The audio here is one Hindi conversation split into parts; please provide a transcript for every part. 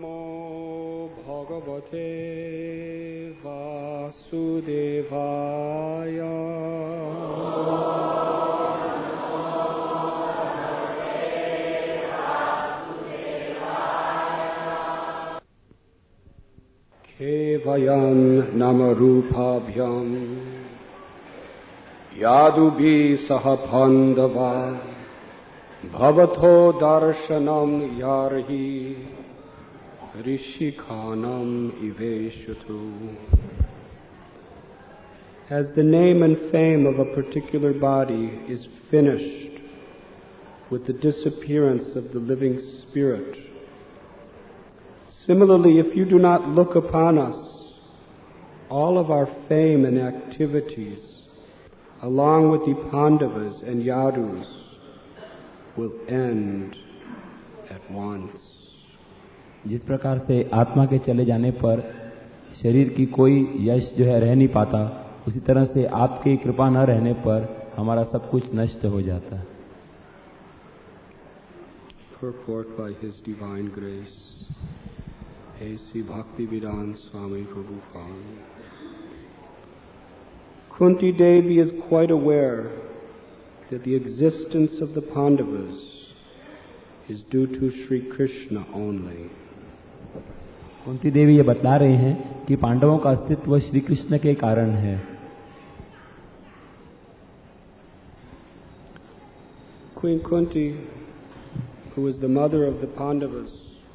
नमो भगवते वासुदेवाय। केवयं नामरूपाभ्यां यादुभिः सह बान्धवा भवतो दर्शनं यार्हि ऋषिखानाम् इवेशतु. As the name and fame of a particular body is finished with the disappearance of the living spirit, similarly, if you do not look upon us, all of our fame and activities, along with the Pandavas and Yadus, will end at once. जिस प्रकार से आत्मा के चले जाने पर शरीर की कोई यश जो है रह नहीं पाता, उसी तरह से आपकी कृपा न रहने पर हमारा सब कुछ नष्ट हो जाता है. Purport by His Divine Grace, A.C. Bhaktivedanta Swami Prabhupada. Kunti Devi is quite aware that the existence of the Pandavas is due to Sri Krishna only. Kunti देवी ये बतला रहे हैं कि पांडवों का अस्तित्व श्री कृष्ण के कारण है. Queen Kunti, who was the mother of the Pandavas,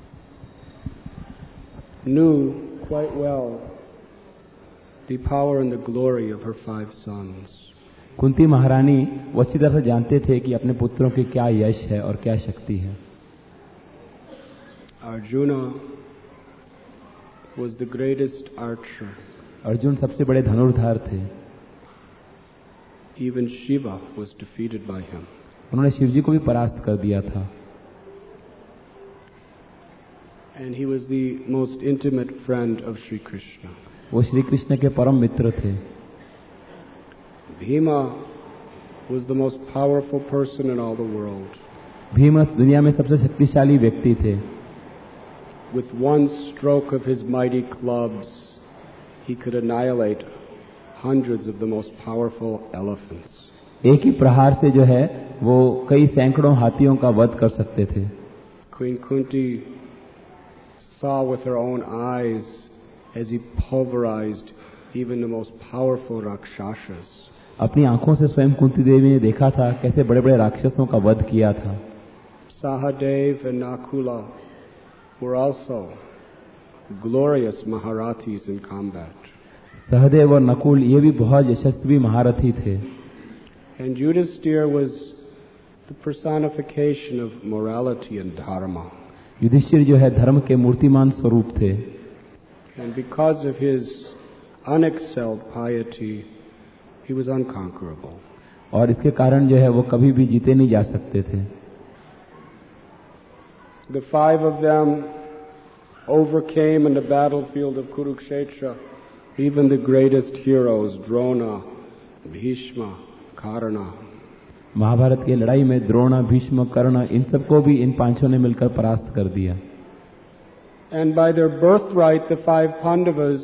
knew quite well the power and the glory of her 5 sons. Kunti महारानी वो अच्छी तरह से जानते थे कि अपने पुत्रों के क्या यश है और क्या शक्ति है. Arjuna was the greatest archer. Arjun सबसे बड़े धनुर्धार थे. Even Shiva was defeated by him. उन्होंने शिवजी को भी परास्त कर दिया था. And he was the most intimate friend of Sri Krishna. वो श्री कृष्ण के परम मित्र थे. Bhima was the most powerful person in all the world. Bhim दुनिया में सबसे शक्तिशाली व्यक्ति थे. With one stroke of his mighty clubs, he could annihilate hundreds of the most powerful elephants. एक ही प्रहार से जो है वो कई सैकड़ों हाथियों का वध कर सकते थे. Queen Kunti saw with her own eyes as he pulverized even the most powerful rakshasas. अपनी आंखों से स्वयं कुंती देवी ने देखा था कैसे बड़े बड़े राक्षसों का वध किया था. Sahadev and Nakula were also glorious Maharathis in combat. Sahdev और नकुल ये भी बहुत यशस्वी महारथी थे. And Yudhisthira was the personification of morality and dharma. Yudhishthir जो है धर्म के मूर्तिमान स्वरूप थे. And because of his unexcelled piety, he was unconquerable. और इसके कारण जो है वो कभी भी जीते नहीं जा सकते थे. The 5 of them overcame in the battlefield of Kurukshetra even the greatest heroes, Drona, Bhishma, Karna. Mahabharat की लड़ाई में द्रोण, भीष्म, कर्ण इन सबको भी इन 5 ने मिलकर परास्त कर दिया. And by their birthright, the 5 Pandavas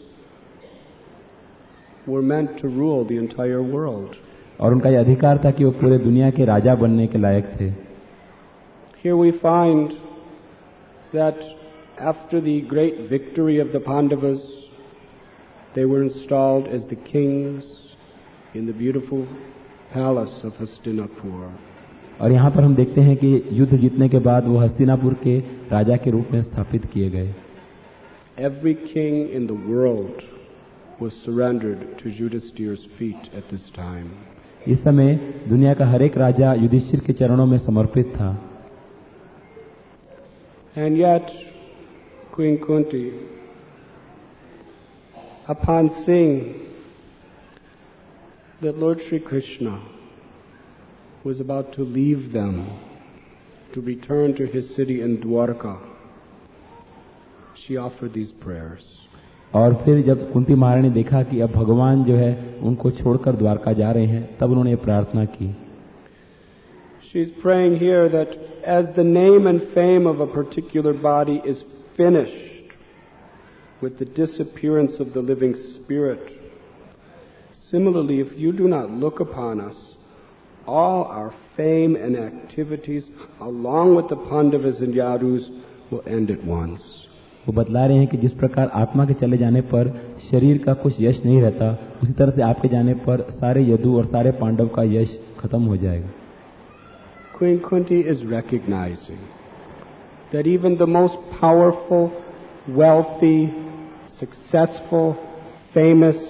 were meant to rule the entire world. और उनका यह अधिकार था कि वो पूरे दुनिया के राजा बनने के लायक थे. Here we find that after the great victory of the Pandavas, they were installed as the kings in the beautiful palace of Hastinapur. और यहाँ पर हम देखते हैं कि युद्ध जीतने के बाद वो हस्तिनापुर के राजा के रूप में स्थापित किए गए. Every king in the world was surrendered to Yudhisthira's feet at this time. इस समय दुनिया का हर एक राजा युधिष्ठिर के चरणों में समर्पित था. And yet, Queen Kunti, upon seeing that Lord Sri Krishna was about to leave them to return to his city in Dwarka, she offered these prayers. और फिर जब कुंती महारानी ने देखा कि अब भगवान जो है उनको छोड़कर द्वारका जा रहे हैं, तब उन्होंने प्रार्थना की. She's praying here that as the name and fame of a particular body is finished with the disappearance of the living spirit. Similarly, if you do not look upon us, all our fame and activities, along with the Pandavas and Yadus, will end at once. वो बतला रहे हैं कि जिस प्रकार आत्मा के चले जाने पर शरीर का कुछ यश नहीं रहता, उसी तरह से आपके जाने पर सारे यदु और सारे पांडव का यश खत्म हो जाएगा. Queen Kunti is recognizing that even the most powerful, wealthy, successful, famous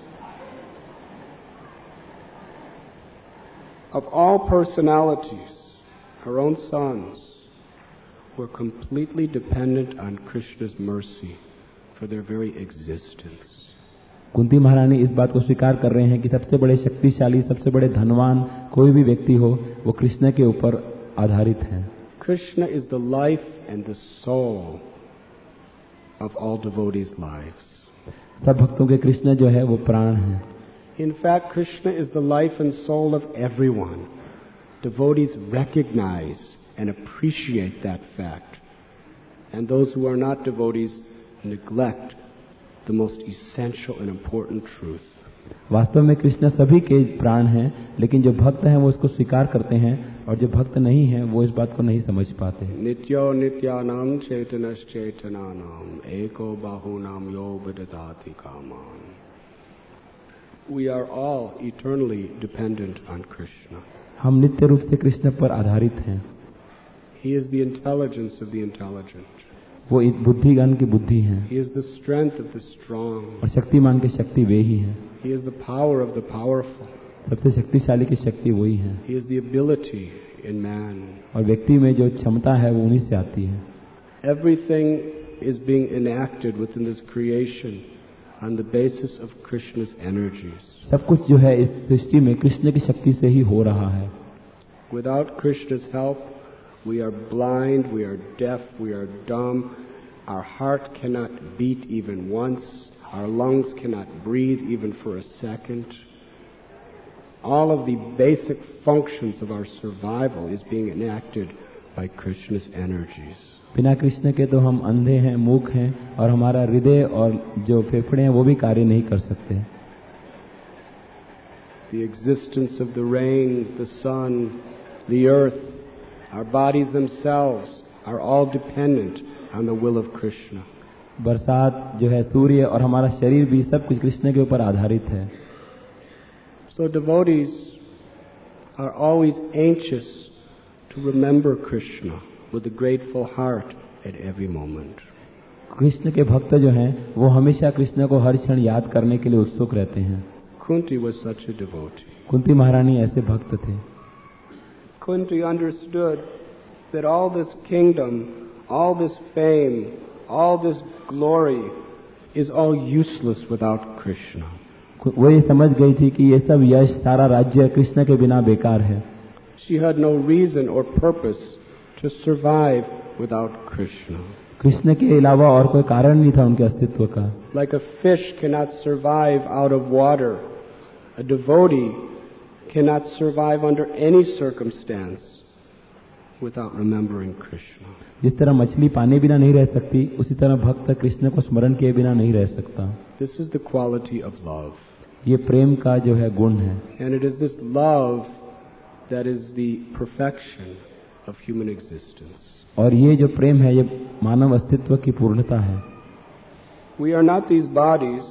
of all personalities, her own sons, were completely dependent on Krishna's mercy for their very existence. Kunti महारानी इस बात को स्वीकार कर रहे हैं कि सबसे बड़े शक्तिशाली, सबसे बड़े धनवान कोई भी व्यक्ति हो, वो कृष्ण के ऊपर आधारित हैं. Krishna is the life and the soul of all devotees' lives. सब भक्तों के कृष्ण जो है वो प्राण हैं. In fact, Krishna is the life and soul of everyone. Devotees recognize and appreciate that fact. And those who are not devotees neglect the most essential and important truth. वास्तव में कृष्ण सभी के प्राण हैं, लेकिन जो भक्त हैं वो इसको स्वीकार करते हैं और जो भक्त नहीं हैं वो इस बात को नहीं समझ पाते. नित्यो नित्यानाम चैतनश्चैतनानाम एको बाहुनाम यो विदधाति कामान. We are all eternally dependent on Krishna. हम नित्य रूप से कृष्ण पर आधारित हैं. He is the intelligence of the intelligent. वो बुद्धिगण की बुद्धि हैं. He is the strength of the strong. और शक्तिमान की शक्ति वे ही हैं. He is the power of the powerful. सबसे शक्तिशाली की शक्ति वही है. He is the ability in man. और व्यक्ति में जो क्षमता है वो उन्हीं से आती है. Everything is being enacted within this creation on the basis of Krishna's energies. सब कुछ जो है इस सृष्टि में कृष्ण की शक्ति से ही हो रहा है. Without Krishna's help, we are blind, we are deaf, we are dumb. Our heart cannot beat even once. Our lungs cannot breathe even for a second. All of the basic functions of our survival is being enacted by Krishna's energies. बिना कृष्ण के तो हम अंधे हैं, मूक हैं और हमारा हृदय और जो फेफड़े हैं वो भी कार्य नहीं कर सकते. The existence of the rain, the sun, the earth, our bodies themselves are all dependent on the will of Krishna. बरसात जो है, सूर्य और हमारा शरीर भी सब कुछ कृष्ण के ऊपर आधारित है. So devotees are always anxious to remember Krishna with a grateful heart at every moment. Krishna के भक्त जो हैं वो हमेशा कृष्ण को हर क्षण याद करने के लिए उत्सुक रहते हैं. Kunti was such a devotee. Kunti महारानी ऐसे भक्त थे. Kunti understood that all this kingdom, all this fame, all this glory is all useless without Krishna. वो ये समझ गई थी कि ये सब यश, सारा राज्य कृष्ण के बिना बेकार है. She had no reason or purpose to survive without Krishna. Krishna के अलावा और कोई कारण नहीं था उनके अस्तित्व का. Like a fish cannot survive out of water, a devotee cannot survive under any circumstance without remembering Krishna. जिस तरह मछली पानी बिना नहीं रह सकती, उसी तरह भक्त कृष्ण को स्मरण किए बिना नहीं रह सकता. This is the quality of love. ये प्रेम का जो है गुण है. And it is this love that is the perfection of human existence. और ये जो प्रेम है ये मानव अस्तित्व की पूर्णता है. We are not these bodies.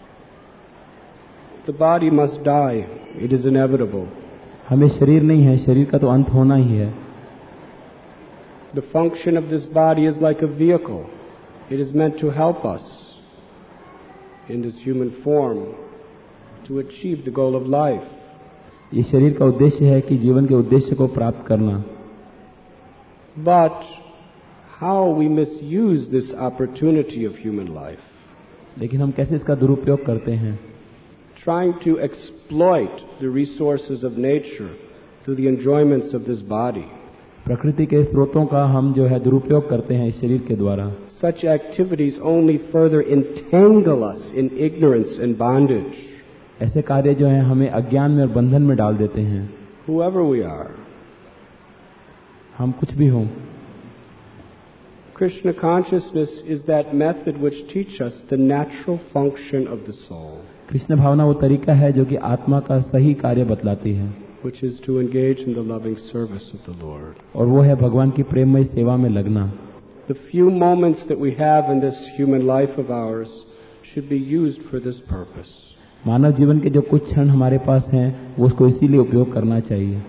The body must die. It is inevitable. हमें शरीर नहीं है, शरीर का तो अंत होना ही है. The function of this body is like a vehicle. It is meant to help us in this human form to achieve the goal of life. ये शरीर का उद्देश्य है कि जीवन के उद्देश्य को प्राप्त करना. But how we misuse this opportunity of human life? लेकिन हम कैसे इसका दुरुपयोग करते हैं? Trying to exploit the resources of nature through the enjoyments of this body. प्रकृति के स्रोतों का हम जो है दुरुपयोग करते हैं इस शरीर के द्वारा. Such activities only further entangle us in ignorance and bondage. ऐसे कार्य जो हैं हमें अज्ञान में और बंधन में डाल देते हैं. Whoever we are. हम कुछ भी हों. Krishna consciousness is that method which teaches us the natural function of the soul, Krishna भावना वो तरीका है जो कि आत्मा का सही कार्य बतलाती है, which is to engage in the loving service of the Lord. और वो है भगवान की प्रेममय सेवा में लगना. The few moments that we have in this human life of ours should be used for this purpose. मानव जीवन के जो कुछ क्षण हमारे पास हैं वो उसको इसीलिए उपयोग करना चाहिए.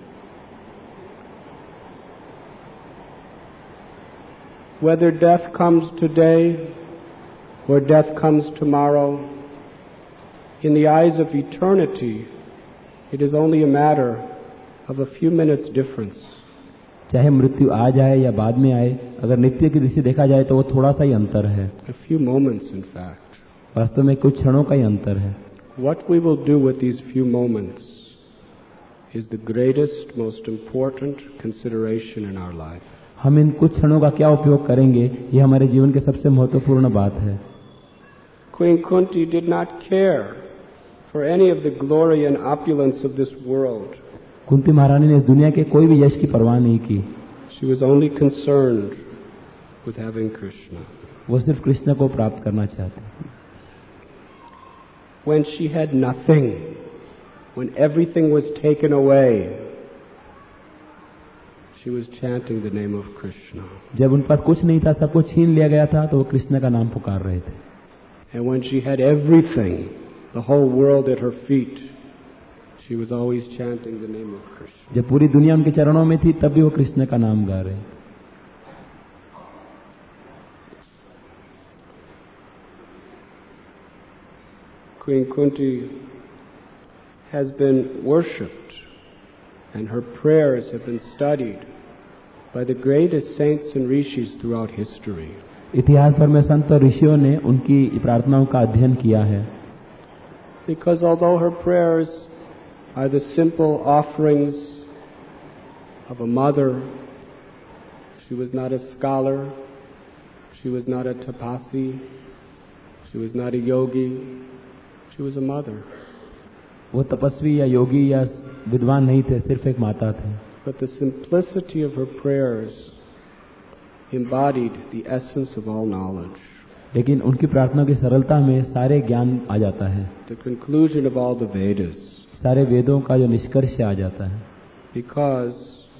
Whether death comes today or death comes tomorrow, in the eyes of eternity, it is only a matter of a few minutes difference. चाहे मृत्यु आ जाए या बाद में आए, अगर नित्य की दृष्टि देखा जाए तो वो थोड़ा सा ही अंतर है. A few moments, in fact. वास्तव में कुछ क्षणों का ही अंतर है. What we will do with these few moments is the greatest, most important consideration in our life. हम इन कुछ क्षणों का क्या उपयोग करेंगे, ये हमारे जीवन के सबसे महत्वपूर्ण बात है. Queen Kunti did not care for any of the glory and opulence of this world. Kunti महारानी ने इस दुनिया के कोई भी यश की परवाह नहीं की. She was only concerned with having Krishna. वो सिर्फ कृष्ण को प्राप्त करना चाहती. When she had nothing, when everything was taken away, she was chanting the name of Krishna. जब उन पास कुछ नहीं था, सब कुछ छीन लिया गया था, तो वो कृष्ण का नाम पुकार रहे थे. And when she had everything, the whole world at her feet, she was always chanting the name of Krishna. जब पूरी दुनिया उनके चरणों में थी, तब भी वो कृष्ण का नाम गा रहे. Queen Kunti has been worshipped and her prayers have been studied by the greatest saints and rishis throughout history. इतिहास भर में संत और ऋषियों ने उनकी प्रार्थनाओं का अध्ययन किया है. Because although her prayers are the simple offerings of a mother, she was not a scholar, she was not a tapasi, she was not a yogi, she was a mother. वो तपस्वी या योगी या विद्वान नहीं थे, सिर्फ एक माता थे. But the simplicity of her prayers embodied the essence of all knowledge. लेकिन उनकी प्रार्थना की सरलता में सारे ज्ञान आ जाता है. The conclusion of all the Vedas. सारे वेदों का जो निष्कर्ष आ जाता है. Because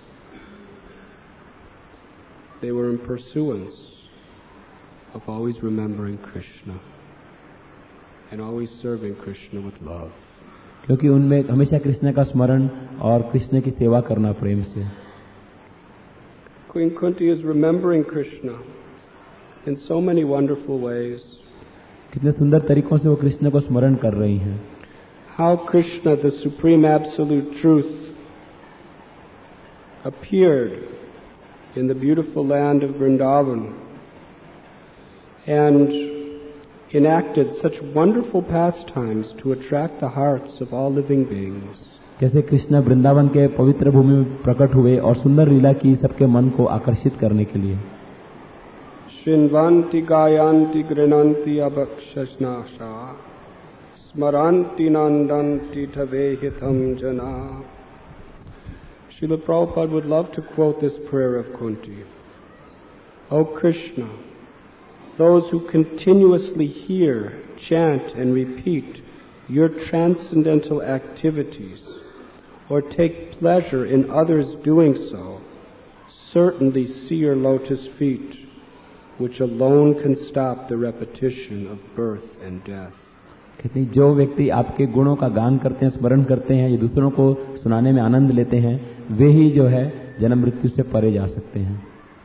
they were in pursuance of always remembering Krishna and always serving Krishna with love. क्योंकि उनमें हमेशा कृष्ण का स्मरण और कृष्ण की सेवा करना प्रेम से. Queen Kunti is remembering Krishna in so many wonderful ways. कितने सुंदर तरीकों से वो कृष्ण को स्मरण कर रही हैं. How Krishna, the supreme absolute truth, appeared in the beautiful land of Vrindavan and enacted such wonderful pastimes to attract the hearts of all living beings. कैसे कृष्ण वृंदावन के पवित्र भूमि में प्रकट हुए और सुंदर लीला की सबके मन को आकर्षित करने के लिए. Shrinvanti gayanti grinanti abhakshasnasha smaranti nandanti tavehitam jana. Srila Prabhupada would love to quote this prayer of Kunti. O Krishna, those who continuously hear, chant, and repeat your transcendental activities or take pleasure in others doing so certainly see your lotus feet, which alone can stop the repetition of birth and death. कहती जो व्यक्ति आपके गुणों का गान करते हैं, स्मरण करते हैं, ये दूसरों को सुनाने में आनंद लेते हैं, वे ही जो है जन्म मृत्यु से परे जा सकते हैं.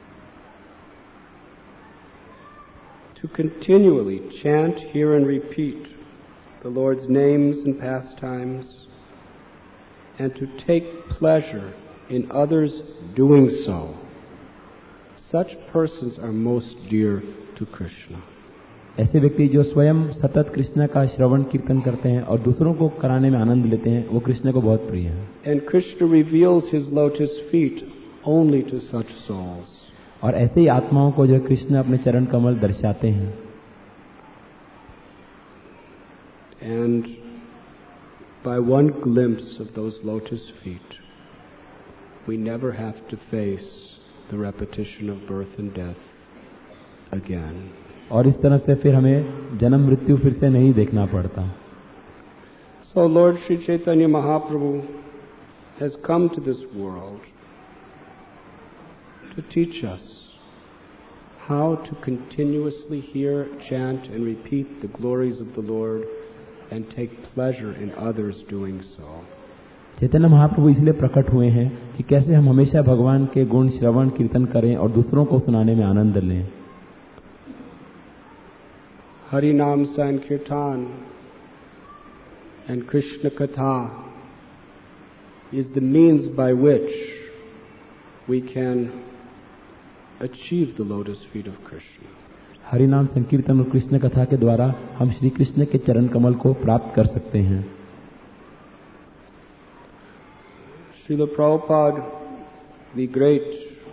To continually chant, hear, and repeat the Lord's names and pastimes, and to take pleasure in others doing so, such persons are most dear to Krishna. ऐसे व्यक्ति जो स्वयं सतत कृष्ण का श्रवण कीर्तन करते हैं और दूसरों को कराने में आनंद लेते हैं, वो कृष्ण को बहुत प्रिय है. And Krishna reveals his lotus feet only to such souls. और ऐसे ही आत्माओं को जो कृष्ण अपने चरण कमल दर्शाते हैं. And by one glimpse of those lotus feet, we never have to face the repetition of birth and death again. और इस तरह से फिर हमें जन्म मृत्यु फिर से नहीं देखना पड़ता. So Lord Sri Chaitanya Mahaprabhu has come to this world to teach us how to continuously hear, chant and repeat the glories of the Lord and take pleasure in others doing so. Chaitanya Mahaprabhu इसलिए प्रकट हुए हैं कि कैसे हम हमेशा भगवान के गुण श्रवण कीर्तन करें और दूसरों को सुनाने में आनंद लें. Hari Nam Sankirtan and Krishna Katha is the means by which we can achieve the lotus feet of Krishna. Hari नाम संकीर्तन और कृष्ण कथा के द्वारा हम श्री कृष्ण के चरण कमल को प्राप्त कर सकते हैं. Srila Prabhupada, the great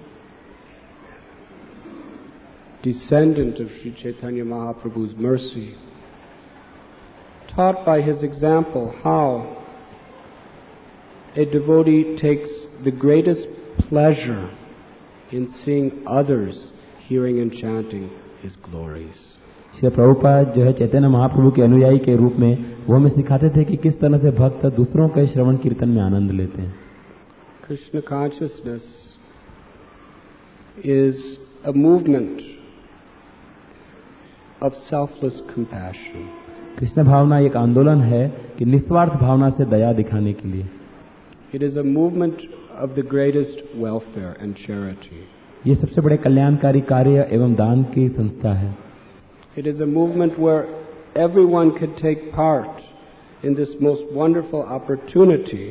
descendant of Sri Chaitanya Mahaprabhu's mercy, taught by his example how a devotee takes the greatest pleasure in seeing others hearing and chanting his glories. Shri Prabhupada जो है चैतन्य महाप्रभु के अनुयायी के रूप में वो हमें सिखाते थे कि किस तरह से भक्त दूसरों के श्रवण कीर्तन में आनंद लेते हैं. Krishna consciousness is a movement of selfless compassion. Krishna भावना एक आंदोलन है कि निस्वार्थ भावना से दया दिखाने के लिए. It is a movement of the greatest welfare and charity. ये सबसे बड़े कल्याणकारी कार्य एवं दान की संस्था है. It is a movement where everyone can take part in this most wonderful opportunity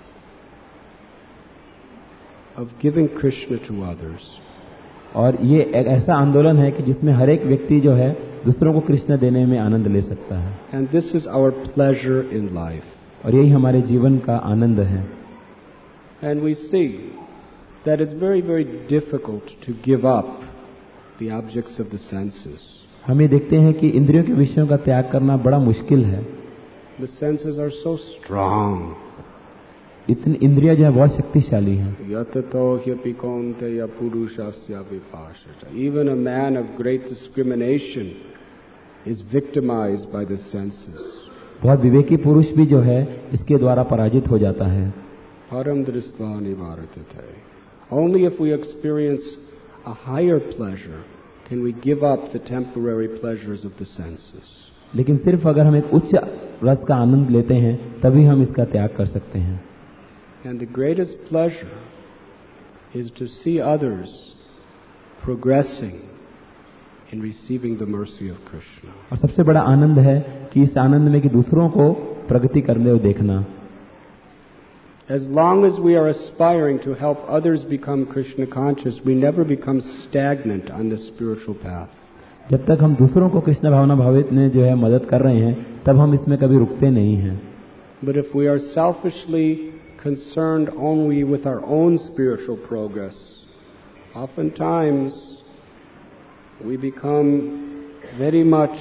of giving Krishna to others. और ये एक ऐसा आंदोलन है कि जिसमें हर एक व्यक्ति जो है दूसरों को कृष्ण देने में आनंद ले सकता है. And this is our pleasure in life. और यही हमारे जीवन का आनंद है. And we see that it's very, very difficult to give up the objects of the senses. हम ये देखते हैं कि इंद्रियों के विषयों का त्याग करना बड़ा मुश्किल है. The senses are so strong. इतनी इंद्रियां जो है बहुत शक्तिशाली हैं. Yatato hyapi kaunteya purushasya vipashata. Even a man of great discrimination is victimized by the senses. बहुत विवेकी पुरुष भी जो है इसके द्वारा पराजित हो जाता है. Param drisva nivartate. Only if we experience a higher pleasure can we give up the temporary pleasures of the senses. लेकिन सिर्फ अगर हम एक उच्च रस का आनंद लेते हैं तभी हम इसका त्याग कर सकते हैं. And the greatest pleasure is to see others progressing in receiving the mercy of Krishna. और सबसे बड़ा आनंद है कि इस आनंद में कि दूसरों को प्रगति करते हुए देखना. As long as we are aspiring to help others become Krishna conscious, we never become stagnant on the spiritual path. जब तक हम दूसरों को कृष्ण भावना भावित में जो है मदद कर रहे हैं तब हम इसमें कभी रुकते नहीं हैं. But if we are selfishly concerned only with our own spiritual progress, oftentimes we become very much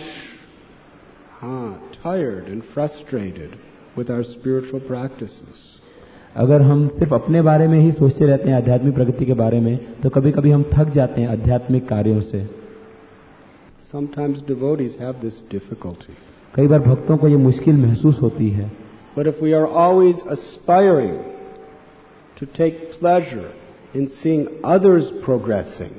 tired and frustrated with our spiritual practices. अगर हम सिर्फ अपने बारे में ही सोचते रहते हैं आध्यात्मिक प्रगति के बारे में तो कभी कभी हम थक जाते हैं आध्यात्मिक कार्यों से. Sometimes devotees have this difficulty. कई बार भक्तों को ये मुश्किल महसूस होती है. But if we are always aspiring to take pleasure in seeing others progressing,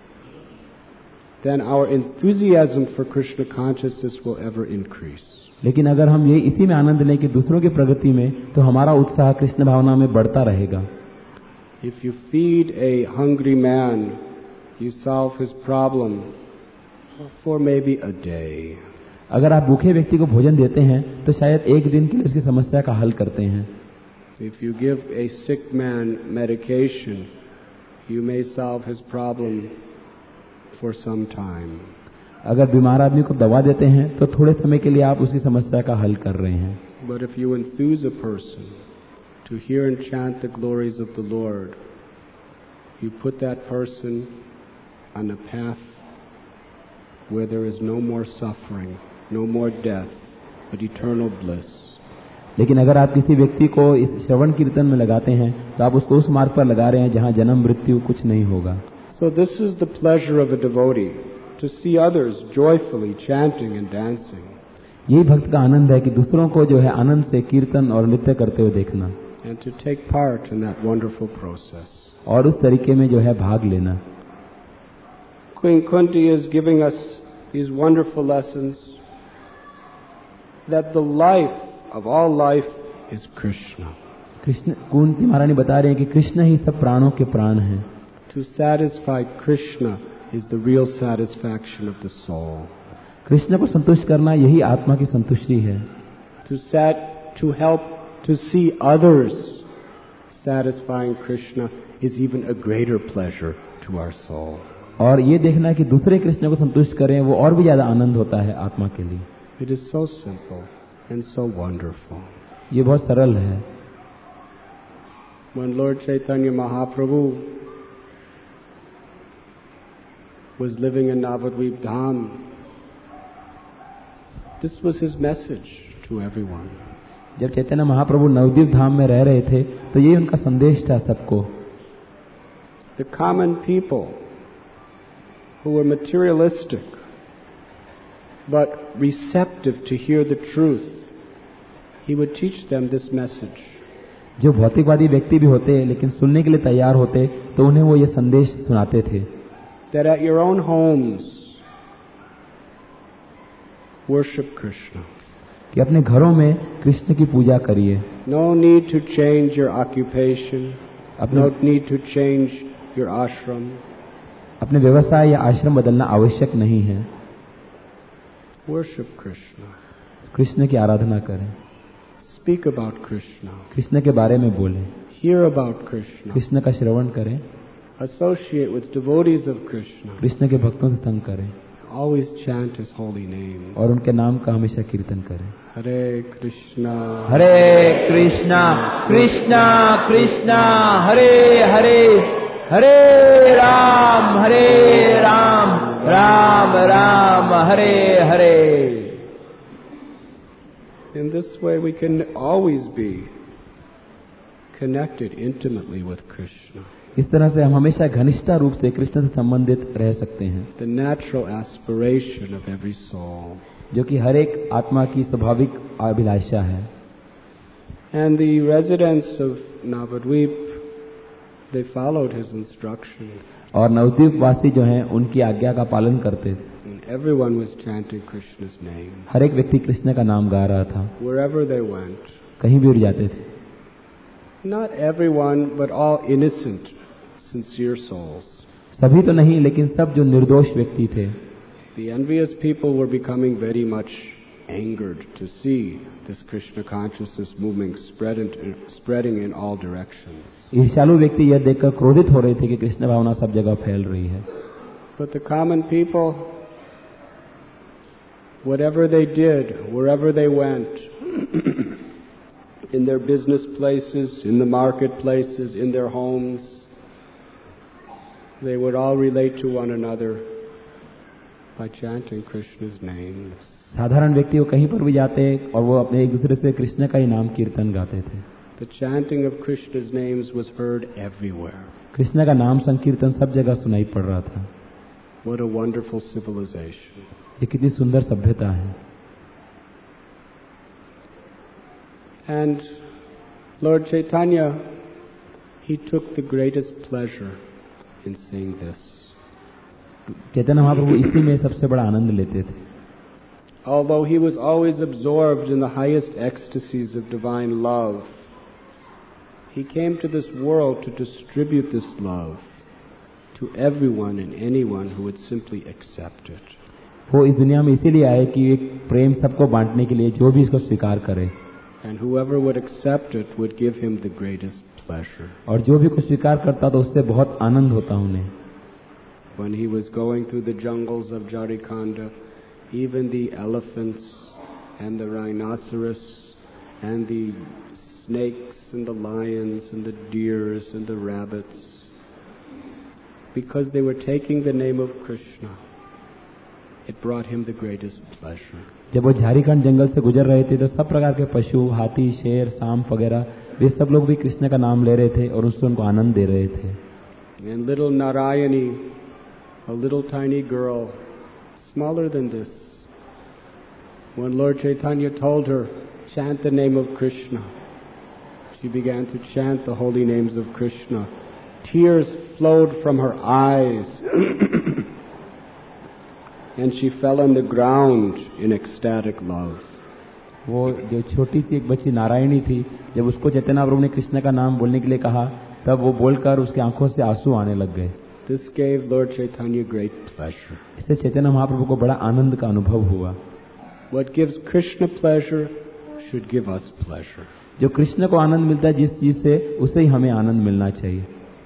then our enthusiasm for Krishna consciousness will ever increase. लेकिन अगर हम ये इसी में आनंद लें कि दूसरों की प्रगति में तो हमारा उत्साह कृष्ण भावना में बढ़ता रहेगा. If you feed a hungry man, you solve his problem for maybe a day. अगर आप भूखे व्यक्ति को भोजन देते हैं तो शायद एक दिन के लिए उसकी समस्या का हल करते हैं. If you give a sick man medication, you may solve his problem for some time. अगर बीमार आदमी को दवा देते हैं तो थोड़े समय के लिए आप उसकी समस्या का हल कर रहे हैं. But if you enthuse a person to hear and chant the glories of the Lord, you put that person on a path where there is no more suffering, no more death, but eternal bliss. लेकिन अगर आप किसी व्यक्ति को इस श्रवण कीर्तन में लगाते हैं तो आप उसको उस मार्ग पर लगा रहे हैं जहां जन्म मृत्यु कुछ नहीं होगा. So this is the pleasure of a devotee, to see others joyfully chanting and dancing. यही भक्त का आनंद है कि दूसरों को जो है आनंद से कीर्तन और नृत्य करते हुए देखना, and to take part in that wonderful process. और उस तरीके में जो है भाग लेना. Queen Kunti is giving us these wonderful lessons that the life of all life is Krishna. Krishna Kunti महारानी बता रहे हैं कि कृष्ण ही सब प्राणों के प्राण हैं. To satisfy Krishna is the real satisfaction of the soul. Krishna को संतुष्ट करना यही आत्मा की संतुष्टि है. To help to see others satisfying Krishna is even a greater pleasure to our soul. और ये देखना कि दूसरे कृष्ण को संतुष्ट करें वो और भी ज्यादा आनंद होता है आत्मा के लिए. It is so simple and so wonderful. ये बहुत सरल है. When Lord Chaitanya Mahaprabhu was living in Navadvip Dham, this was his message to everyone. जब चैतन्य महाप्रभु नवद्वीप धाम में रह रहे थे तो ये उनका संदेश था सबको. The common people who were materialistic but receptive to hear the truth, he would teach them this message. जो भौतिकवादी व्यक्ति भी होते लेकिन सुनने के लिए तैयार होते तो उन्हें वो ये संदेश सुनाते थे. That at your own homes, worship Krishna. कि अपने घरों में कृष्ण की पूजा करिए. No need to change your occupation. No need to change your ashram. अपने व्यवसाय या आश्रम बदलना आवश्यक नहीं है. Worship Krishna. कृष्ण की आराधना करें. Speak about Krishna. कृष्ण के बारे में बोलें. Hear about Krishna. कृष्ण का श्रवण करें. Associate with devotees of Krishna. Krishna के भक्तों से संग करें. Always chant his holy names. और उनके नाम का हमेशा कीर्तन करें. Hare Krishna. Hare Krishna Krishna Krishna Hare Hare, Hare Ram Ram Ram Hare Hare. In this way we can always be connected intimately with Krishna. इस तरह से हम हमेशा घनिष्ठता रूप से कृष्ण से संबंधित रह सकते हैं. The natural aspiration of every soul. जो कि हर एक आत्मा की स्वाभाविक अभिलाषा है. And the residents of Navadvip, they followed his instruction. और नवद्वीप वासी जो हैं उनकी आज्ञा का पालन करते थे. And everyone was chanting Krishna's name. हर एक व्यक्ति कृष्ण का नाम गा रहा था. Wherever they went. कहीं भी उड़ जाते थे. Not everyone, but all innocent, sincere souls. सभी तो नहीं लेकिन सब जो निर्दोष व्यक्ति थे. The envious people were becoming very much angered to see this Krishna consciousness movement spreading in all directions. ईर्ष्यालु व्यक्ति यह देखकर क्रोधित हो रहे थे कि कृष्ण भावना सब जगह फैल रही है. But the common people, whatever they did, wherever they went, in their business places, in the marketplaces, in their homes, they would all relate to one another by chanting Krishna's names. साधारण व्यक्ति वो कहीं पर भी जाते और वो अपने एक दूसरे से कृष्ण का ही नाम कीर्तन गाते थे. The chanting of Krishna's names was heard everywhere. Krishna का नाम संकीर्तन सब जगह सुनाई पड़ रहा था. What a wonderful civilization. ये कितनी सुंदर सभ्यता है. And Lord Chaitanya, he took the greatest pleasure in saying this. Chaitanya Mahaprabhu इसी में सबसे बड़ा आनंद लेते थे. Although he was always absorbed in the highest ecstasies of divine love, he came to this world to distribute this love to everyone and anyone who would simply accept it. वो इस दुनिया में इसीलिए आए कि एक प्रेम सबको बांटने के लिए जो भी इसको स्वीकार करे. And whoever would accept it would give him the greatest pleasure. और जो भी कुछ स्वीकार करता तो उससे बहुत आनंद होता उन्हें. When he was going through the jungles of Jarikhanda, even the elephants and the rhinoceros and the snakes and the lions and the deers and the rabbits, because they were taking the name of Krishna, it brought him the greatest pleasure. जब वो झारखंड जंगल से गुजर रहे थे तो सब प्रकार के पशु, हाथी, शेर, सांप वगैरह वे सब लोग भी कृष्ण का नाम ले रहे थे और उससे उनको आनंद दे रहे थे. And little Narayani, a little tiny girl, smaller than this. When Lord Chaitanya told her, chant the name of Krishna, she began to chant the holy names of Krishna. Tears flowed from her eyes and she fell on the ground in ecstatic love. वो जो छोटी सी एक बच्ची नारायणी थी, जब उसको चैतन्य प्रभु ने कृष्ण का नाम बोलने के लिए कहा, तब वो बोलकर उसकी आंखों से आंसू आने लग गए. This gave Lord Chaitanya great pleasure. इससे चैतन्य महाप्रभु को बड़ा आनंद का अनुभव हुआ. What gives Krishna pleasure should give us pleasure. जो कृष्ण को आनंद मिलता है जिस चीज से, उसे ही हमें आनंद मिलना चाहिए.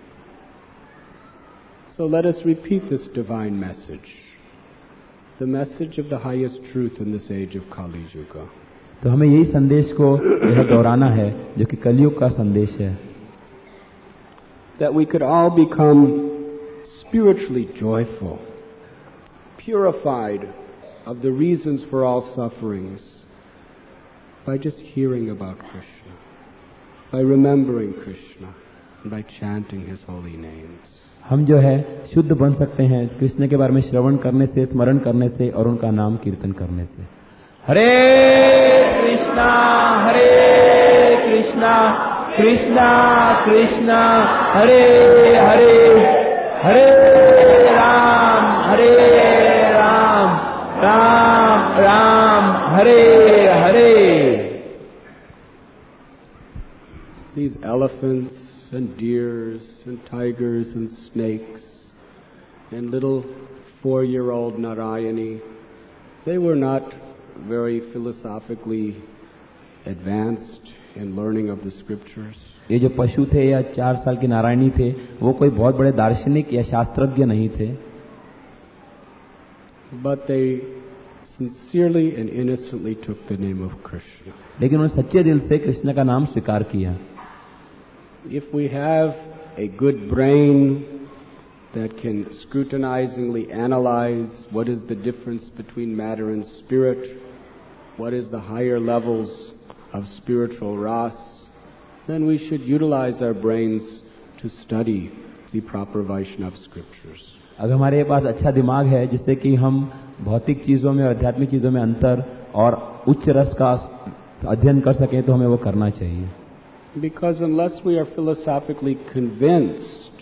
So let us repeat this divine message, the message of the highest truth in this age of Kali Yuga. तो हमें यही संदेश को यह दोहराना है जो कि कलयुग का संदेश है. That we could all become spiritually joyful, purified of the reasons for all sufferings by just hearing about Krishna, by remembering Krishna, and by chanting His holy names. हम जो है शुद्ध बन सकते हैं कृष्ण के बारे में श्रवण करने से, स्मरण करने से और उनका नाम कीर्तन करने से. हरे कृष्णा कृष्णा कृष्णा हरे हरे, हरे Ram Ram Ram Hare Hare. These elephants and deers and tigers and snakes and little 4-year-old Narayani, they were not very philosophically advanced in learning of the scriptures. ये जो पशु थे या 4 साल के नारायणी थे, वो कोई बहुत बड़े दार्शनिक या शास्त्रज्ञ नहीं थे. But they sincerely and innocently took the name of Krishna. लेकिन उन्होंने सच्चे दिल से कृष्ण का नाम स्वीकार किया. If we have a good brain that can scrutinizingly analyze what is the difference between matter and spirit, what is the higher levels of spiritual ras, then we should utilize our brains to study the proper Vaishnava scriptures. अगर हमारे पास अच्छा दिमाग है जिससे कि हम भौतिक चीजों में और आध्यात्मिक चीजों में अंतर और उच्च रस का अध्ययन कर सकें, तो हमें वो करना चाहिए. Because unless we are philosophically convinced,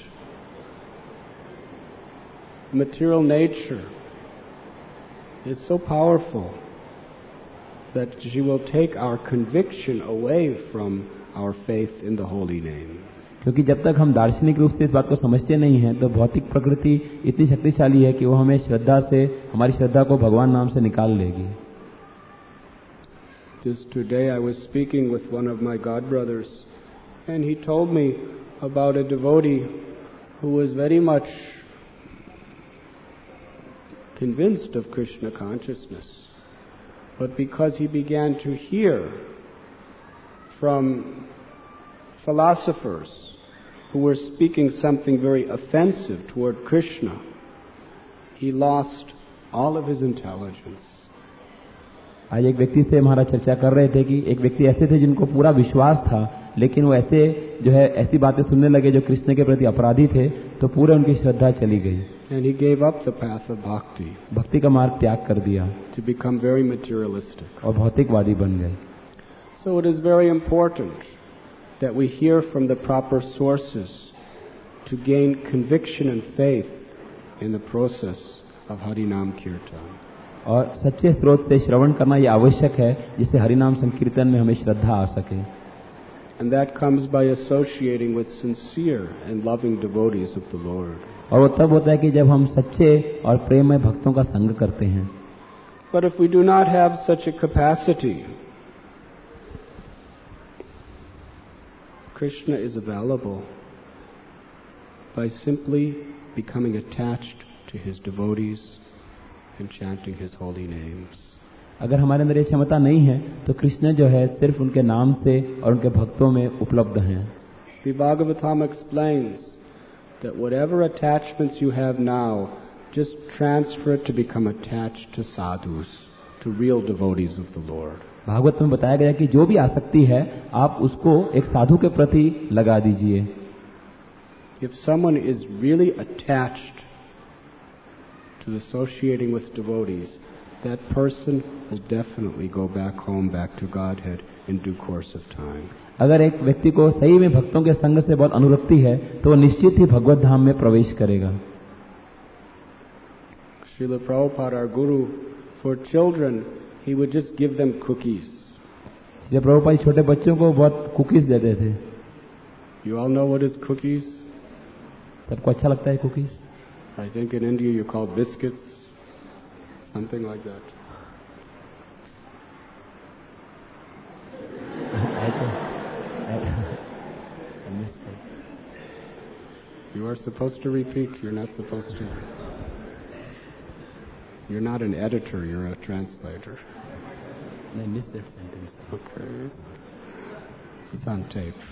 material nature is so powerful that she will take our conviction away from our faith in the holy name. क्योंकि जब तक हम दार्शनिक रूप से इस बात को समझते नहीं हैं, तो भौतिक प्रकृति इतनी शक्तिशाली है कि वो हमें श्रद्धा से, हमारी श्रद्धा को भगवान नाम से निकाल लेगी. Just today I was speaking with one of my godbrothers, and he told me about a devotee who was very much convinced of Krishna consciousness. But because he began to hear from philosophers who were speaking something very offensive toward Krishna, he lost all of his intelligence. आज एक व्यक्ति से महाराज चर्चा कर रहे थे कि एक व्यक्ति ऐसे थे जिनको पूरा विश्वास था, लेकिन वो ऐसे जो है ऐसी बातें सुनने लगे जो कृष्ण के प्रति अपराधी थे, तो पूरे उनकी श्रद्धा चली गई. And he gave up the path of bhakti. भक्ति का मार्ग त्याग कर दिया. To become very materialistic. और भौतिकवादी बन गए. So it is very important that we hear from the proper sources to gain conviction and faith in the process of Harinam Kirtan. और सच्चे स्रोत से श्रवण करना यह आवश्यक है, जिससे हरिनाम संकीर्तन में हमें श्रद्धा आ सके. And that comes by associating with sincere and loving devotees of the Lord. और वो तब होता है कि जब हम सच्चे और प्रेममय भक्तों का संग करते हैं. But if we do not have such a capacity, Krishna is available by simply becoming attached to his devotees and chanting his holy names. अगर हमारे अंदर ये क्षमता नहीं है, तो कृष्ण जो है सिर्फ उनके नाम से और उनके भक्तों में उपलब्ध हैं. The Bhagavatam explains that whatever attachments you have now, just transfer it to become attached to sadhus, to real devotees of the Lord. Bhagavat में बताया गया कि जो भी आसक्ति है, आप उसको एक साधु के प्रति लगा दीजिए. If someone is really attached to associating with devotees, that person will definitely go back home, back to Godhead in due course of time. अगर एक व्यक्ति को सही में भक्तों के संग से बहुत अनुरक्ति है तो वो निश्चित ही भगवत धाम में प्रवेश करेगा. Srila Prabhupada, our guru, for children, he would just give them cookies. Shri Prabhupada छोटे बच्चों को बहुत कुकीज देते थे. You all know what is cookies? सबको अच्छा लगता है cookies? I think in India you call biscuits, something like that. You are supposed to repeat. You're not supposed to. You're not an editor. You're a translator. I missed that sentence. Okay. It's on tape.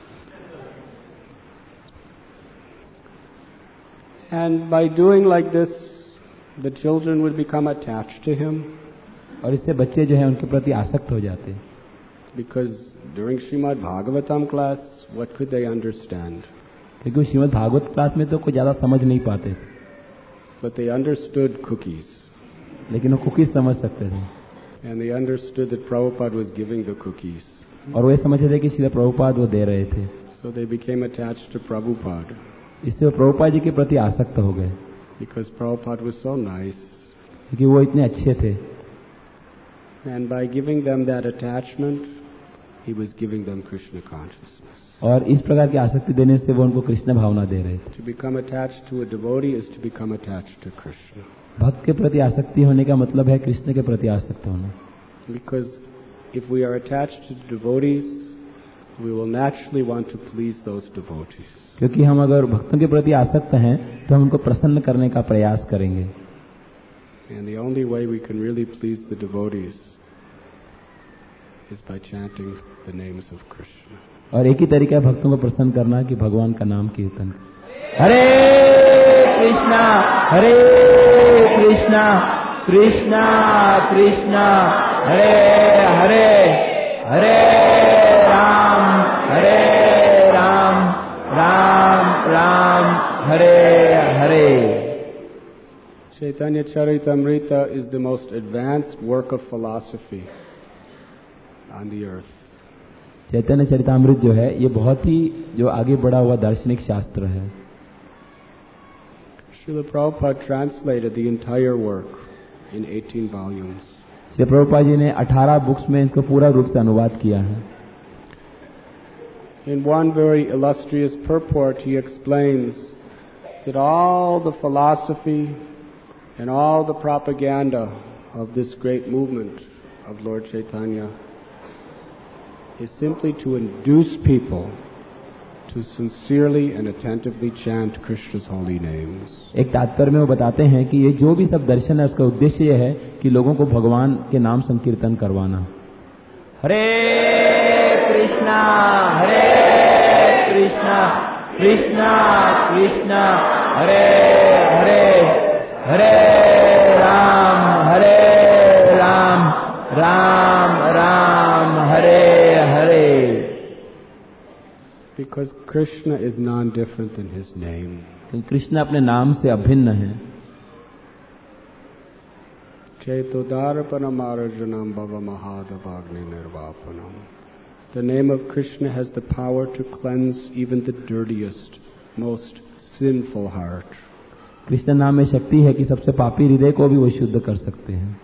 And by doing like this, the children would become attached to him. और इससे बच्चे जो है उनके प्रति आसक्त हो जाते हैं. Because during Srimad Bhagavatam class, what could they understand? क्योंकि श्रीमद् भागवत क्लास में तो कोई ज्यादा समझ नहीं पाते थे. But they understood cookies. लेकिन वो कुकीज समझ सकते थे. And they understood that Prabhupada was giving the cookies. और वो ये समझते थे कि श्री प्रभुपाद वो दे रहे थे. So they became attached to Prabhupada. इससे वो प्रभुपाद जी के प्रति आसक्त हो गए. Because Prabhupada was so nice. क्योंकि वो इतने अच्छे थे. And by giving them that attachment, he was giving them Krishna consciousness. और इस प्रकार की आसक्ति देने से वो उनको कृष्ण भावना दे रहे थे. To become attached to a devotee is to become attached to Krishna. भक्त के प्रति आसक्ति होने का मतलब है कृष्ण के प्रति आसक्त होना. Because if we are attached to devotees, we will naturally want to please those devotees. क्योंकि हम अगर भक्तों के प्रति आसक्त हैं तो हम उनको प्रसन्न करने का प्रयास करेंगे. And the only way we can really please the devotees is by chanting the names of Krishna. और एक ही तरीका है भक्तों को प्रसन्न करना कि भगवान का नाम कीर्तन. हरे Krishna Krishna Krishna Hare Hare Hare Ram Ram Ram Hare Hare. Chaitanya Charitamrita is the most advanced work of philosophy on the earth. चैतन्य चरितामृत जो है ये बहुत ही जो आगे बढ़ा हुआ दार्शनिक शास्त्र है. Srila Prabhupada translated the entire work in 18 volumes. Shri Prabhupada ji ने 18 बुक्स में इसको पूरा रूप से अनुवाद किया है. In one very illustrious purport, he explains that all the philosophy and all the propaganda of this great movement of Lord Chaitanya is simply to induce people to sincerely and attentively chant Krishna's holy names. एक तात्पर्य में वो बताते हैं कि ये जो भी सब दर्शन है उसका उद्देश्य ये है कि लोगों को भगवान के नाम संकीर्तन करवाना. हरे Krishna Krishna Krishna Hare Hare Hare Ram Ram Hare Hare. Because Krishna is non-different than his name. Krishna अपने नाम से अभिन्न है. Chaitodarapanam arajanam bhava mahadavagni nirvapanam. The name of Krishna has the power to cleanse even the dirtiest, most sinful heart. Krishna नाम में शक्ति है कि सबसे पापी हृदय को भी वो शुद्ध कर सकते हैं.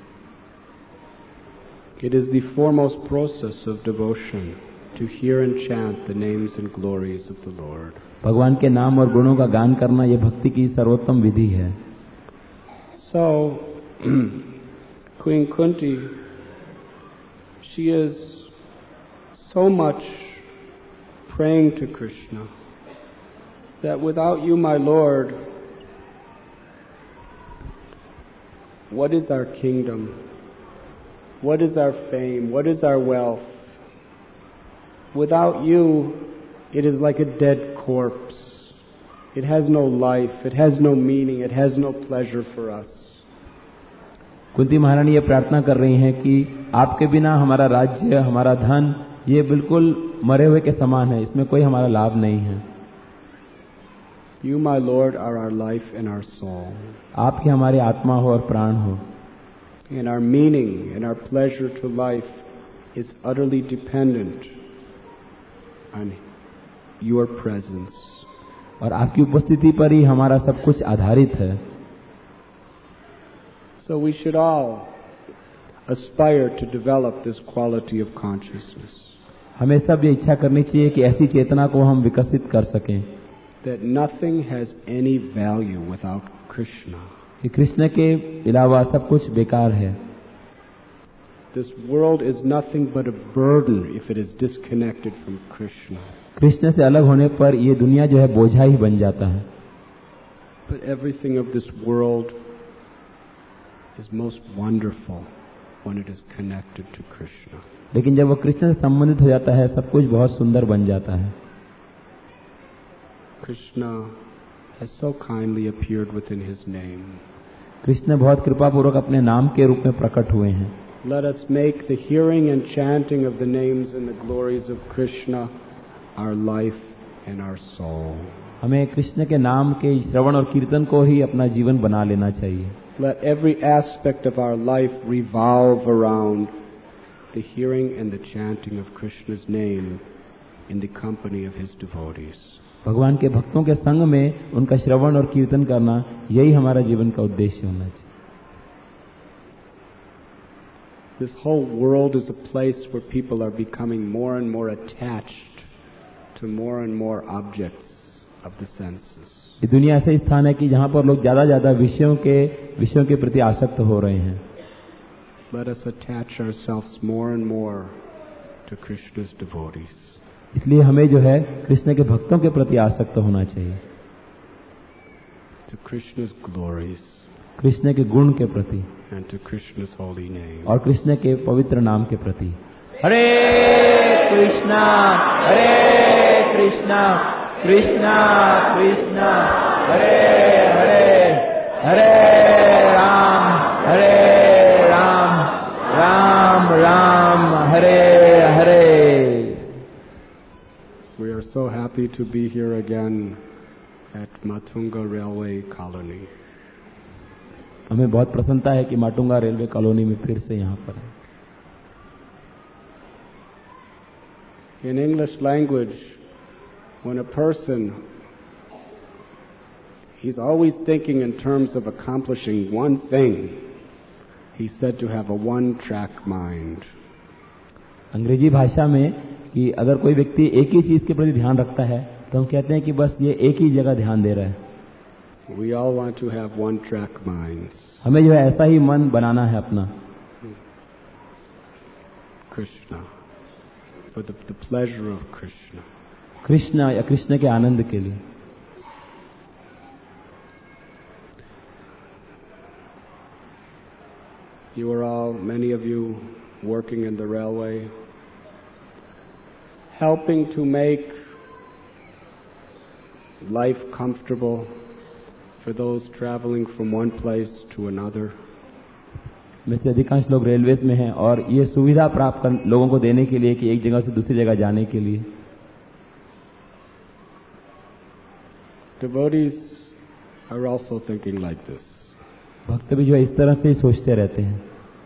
It is the foremost process of devotion to hear and chant the names and glories of the Lord. भगवान के नाम और गुणों का गान करना ये भक्ति की सर्वोत्तम विधि है. So, Queen Kunti, she is so much praying to Krishna that without you, my Lord, what is our kingdom? What is our fame? What is our wealth? Without you, it is like a dead corpse. It has no life, it has no meaning, it has no pleasure for us. Kunti महारानी ये प्रार्थना कर रही हैं कि आपके बिना हमारा राज्य, हमारा धन, ये बिल्कुल मरे हुए के समान है, इसमें कोई हमारा लाभ नहीं है. You, my Lord, are our life and our soul. आप ही हमारी आत्मा हो और प्राण हो, And our meaning and our pleasure to life is utterly dependent on your presence. और आपकी उपस्थिति पर ही हमारा सब कुछ आधारित है। So we should all aspire to develop this quality of consciousness. हमें सब ये इच्छा करनी चाहिए कि ऐसी चेतना को हम विकसित कर सकें That nothing has any value without Krishna. कि कृष्ण के अलावा सब कुछ बेकार है। This world is nothing but a burden if it is disconnected from Krishna. Krishna से अलग होने पर ये दुनिया जो है बोझा ही बन जाता है। But everything of this world is most wonderful when it is connected to Krishna. लेकिन जब वो कृष्ण से संबंधित हो जाता है सब कुछ बहुत सुंदर बन जाता है। Krishna has so kindly appeared within his name. Krishna बहुत कृपापूर्वक अपने नाम के रूप में प्रकट हुए हैं। Let us make the hearing and chanting of the names and the glories of Krishna our life and our soul. हमें कृष्ण के नाम के श्रवण और कीर्तन को ही अपना जीवन बना लेना चाहिए। Let every aspect of our life revolve around the hearing and the chanting of Krishna's name in the company of his devotees. भगवान के भक्तों के संग में उनका श्रवण और कीर्तन करना यही हमारा जीवन का उद्देश्य होना चाहिए। This whole world is a place where people are becoming more and more attached to more and more objects of the senses. ये दुनिया ऐसा स्थान है कि जहां पर लोग ज्यादा विषयों के प्रति आसक्त हो रहे हैं। Let us attach ourselves more and more to Krishna's devotees. इसलिए हमें जो है कृष्ण के भक्तों के प्रति आसक्त होना चाहिए, to Krishna's glories, कृष्ण के गुण के प्रति and to Krishna's holy name. और कृष्ण के पवित्र नाम के प्रति। हरे कृष्णा कृष्णा कृष्णा हरे हरे, हरे Ram Ram Ram Hare Hare. We are so happy to be here again at Matunga Railway Colony. हमें बहुत प्रसन्नता है कि माटुंगा रेलवे कॉलोनी में फिर से यहाँ पर है। In English language, when a person he's always thinking in terms of accomplishing one thing, he's said to have a one-track mind. अंग्रेजी भाषा में कि अगर कोई व्यक्ति एक ही चीज के प्रति ध्यान रखता है तो हम कहते हैं कि बस ये एक ही जगह ध्यान दे रहा है। We all want to have one-track minds. हमें जो है ऐसा ही मन बनाना है अपना। Krishna, for the pleasure of Krishna. Krishna या कृष्ण के आनंद के लिए। You are all, many of you, working in the railway, helping to make life comfortable for those traveling from one place to another. में से अधिकांश लोग रेलवेज में हैं और ये सुविधा प्राप्त लोगों को देने के लिए कि एक जगह से दूसरी जगह जाने के लिए। Devotees are also thinking like this. भक्त भी जो है इस तरह से ही सोचते रहते हैं।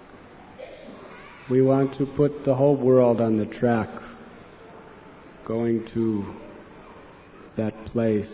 We want to put the whole world on the track, going to that place,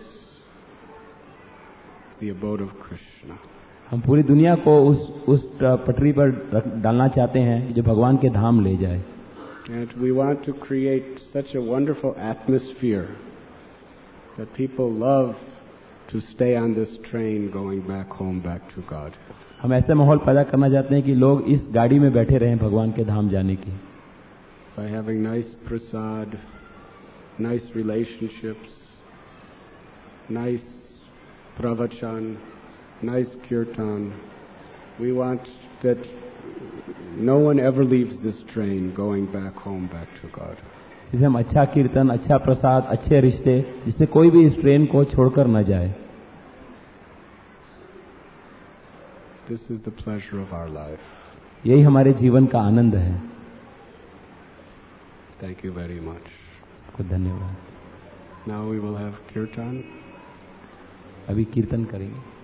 the abode of Krishna. हम पूरी दुनिया को उस पटरी पर डालना चाहते हैं जो भगवान के धाम ले जाए। And we want to create such a wonderful atmosphere that people love to stay on this train going back home, back to God. हम ऐसा माहौल पैदा करना चाहते हैं कि लोग इस गाड़ी में बैठे रहें भगवान के धाम जाने की। By having nice prasad, nice relationships, nice pravachan, nice kirtan, we want that no one ever leaves this train going back home, back to God. जिसे हम अच्छा कीर्तन, अच्छा प्रसाद, अच्छे रिश्ते, जिससे कोई भी इस ट्रेन को छोड़कर न जाए। This is the pleasure of our life. यही हमारे जीवन का आनंद है। Thank you very much. आपको धन्यवाद। Now we will have kirtan. अभी कीर्तन करेंगे।